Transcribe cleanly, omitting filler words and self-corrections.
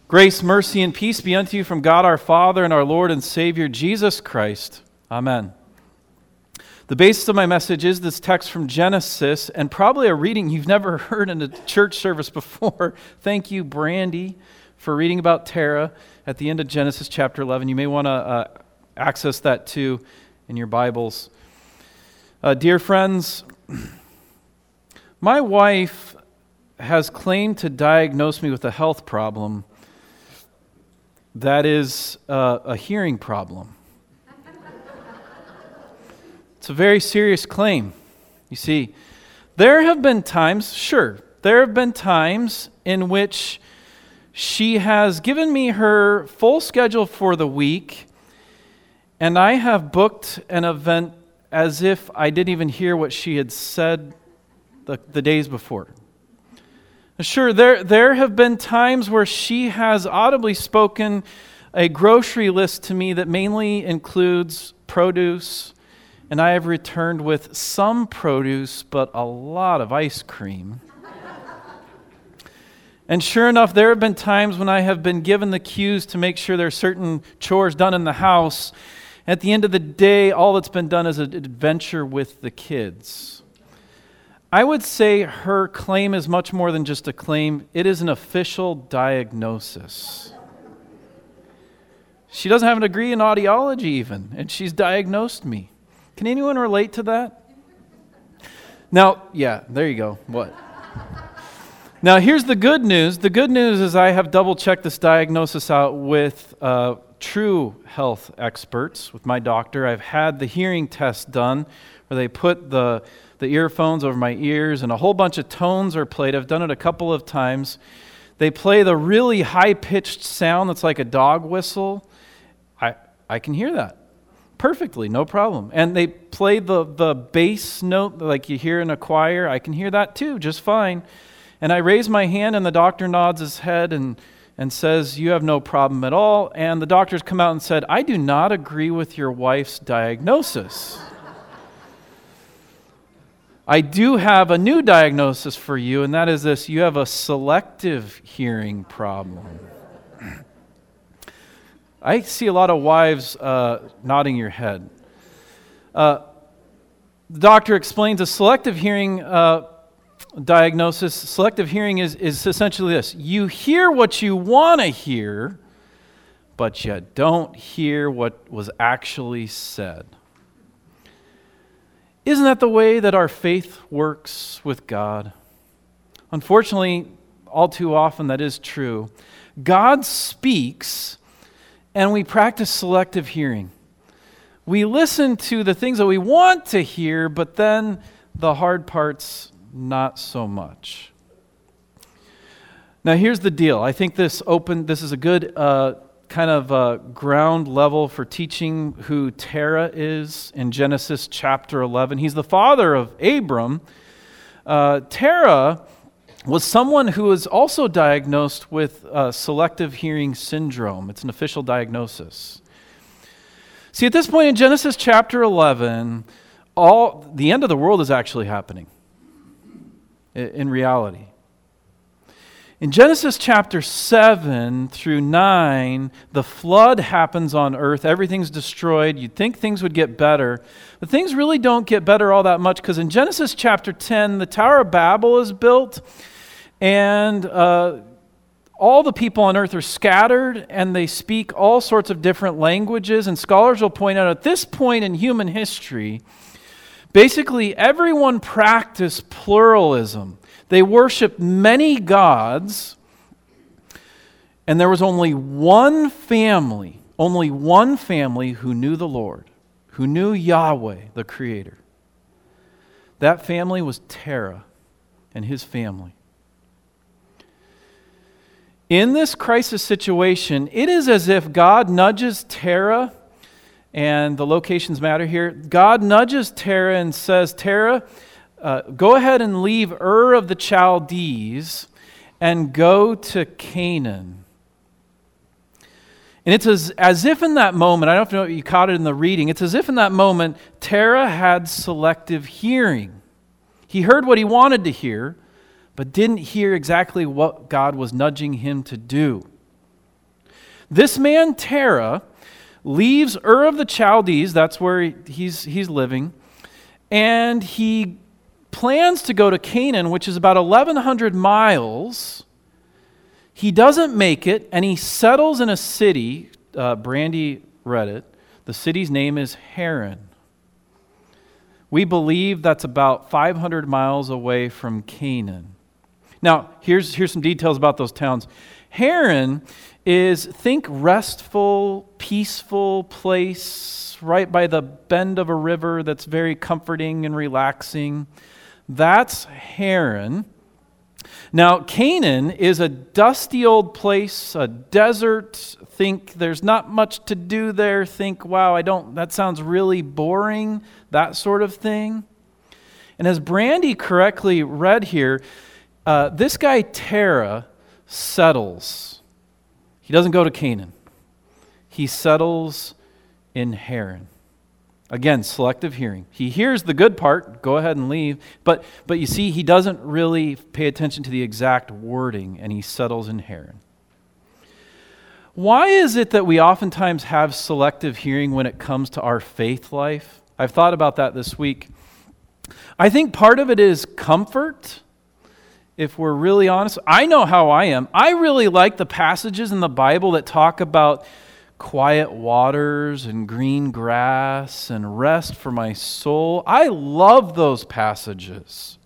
Grace, mercy, and peace be unto you from God our Father and our Lord and Savior, Jesus Christ. Amen. The basis of my message is this text from Genesis, and probably a reading you've never heard in a church service before. Thank you, Brandy, for reading about Terah at the end of Genesis chapter 11. You may want to access that too in your Bibles. Dear friends, my wife has claimed to diagnose me with a health problem that is a hearing problem. It's a very serious claim. You see, there have been times in which she has given me her full schedule for the week, and I have booked an event as if I didn't even hear what she had said the days before. Sure, there have been times where she has audibly spoken a grocery list to me that mainly includes produce, and I have returned with some produce, but a lot of ice cream. And sure enough, there have been times when I have been given the cues to make sure there are certain chores done in the house. At the end of the day, all that's been done is an adventure with the kids. I would say her claim is much more than just a claim. It is an official diagnosis. She doesn't have a degree in audiology even, and she's diagnosed me. Can anyone relate to that? Now, yeah, there you go. What? Now, here's the good news. The good news is I have double-checked this diagnosis out with true health experts, with my doctor. I've had the hearing test done, where they put the earphones over my ears, and a whole bunch of tones are played. I've done it a couple of times. They play the really high-pitched sound that's like a dog whistle. I can hear that perfectly, no problem. And they play the bass note like you hear in a choir. I can hear that too, just fine. And I raise my hand, and the doctor nods his head and says, "You have no problem at all." And the doctors come out and said, "I do not agree with your wife's diagnosis. I do have a new diagnosis for you, and that is this: you have a selective hearing problem." I see a lot of wives nodding your head. The doctor explains a selective hearing diagnosis. Selective hearing is essentially this: you hear what you want to hear, but you don't hear what was actually said. Isn't that the way that our faith works with God? Unfortunately, all too often that is true. God speaks, and we practice selective hearing. We listen to the things that we want to hear, but then the hard parts, not so much. Now, here's the deal. I think this is a good kind of ground level for teaching who Terah is in Genesis chapter 11. He's the father of Abram. Terah was someone who was also diagnosed with selective hearing syndrome. It's an official diagnosis. See, at this point in Genesis chapter 11, the end of the world is actually happening in reality. In Genesis chapter 7 through 9, the flood happens on earth. Everything's destroyed. You'd think things would get better, but things really don't get better all that much, because in Genesis chapter 10, the Tower of Babel is built, and all the people on earth are scattered, and they speak all sorts of different languages. And scholars will point out at this point in human history, basically everyone practiced pluralism. They worshiped many gods, and there was only one family who knew the Lord, who knew Yahweh, the Creator. That family was Terah and his family. In this crisis situation, it is as if God nudges Terah, and the locations matter here. God nudges Terah and says, "Terah, go ahead and leave Ur of the Chaldees and go to Canaan." And it's as if in that moment, I don't know if you caught it in the reading, it's as if in that moment Terah had selective hearing. He heard what he wanted to hear, but didn't hear exactly what God was nudging him to do. This man, Terah, leaves Ur of the Chaldees, that's where he's living, and he plans to go to Canaan, which is about 1,100 miles. He doesn't make it, and he settles in a city. Brandy read it. The city's name is Haran. We believe that's about 500 miles away from Canaan. Now, here's some details about those towns. Haran is, think restful, peaceful place right by the bend of a river that's very comforting and relaxing. That's Haran. Now, Canaan is a dusty old place, a desert. Think there's not much to do there. Think, wow, that sounds really boring, that sort of thing. And as Brandy correctly read here, this guy Terah settles. He doesn't go to Canaan. He settles in Haran. Again, selective hearing. He hears the good part, go ahead and leave, but you see, he doesn't really pay attention to the exact wording, and he settles in Haran. Why is it that we oftentimes have selective hearing when it comes to our faith life? I've thought about that this week. I think part of it is comfort, if we're really honest. I know how I am. I really like the passages in the Bible that talk about quiet waters and green grass and rest for my soul. I love those passages.